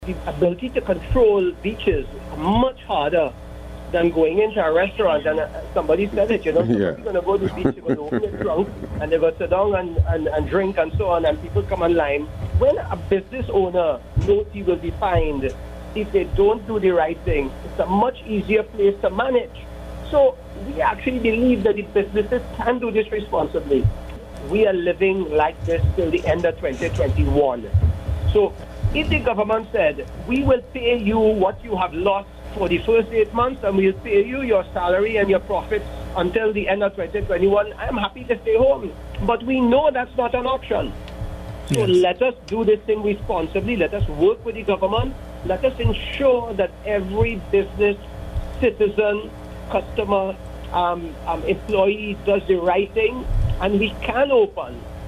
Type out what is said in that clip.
the ability to control beaches much harder than going into a restaurant. And somebody said it, somebody's going to go to the beach, they're going to open it drunk, and they're going to sit down and drink and so on, and people come online. When a business owner knows he will be fined if they don't do the right thing, it's a much easier place to manage. So we actually believe that the businesses can do this responsibly. We are living like this till the end of 2021. So if the government said, we will pay you what you have lost for the first 8 months, and we'll pay you your salary and your profits until the end of 2021, I'm happy to stay home. But we know that's not an option. So let us do this thing responsibly. Let us work with the government. Let us ensure that every business, citizen, customer, employee does the right thing, and we can open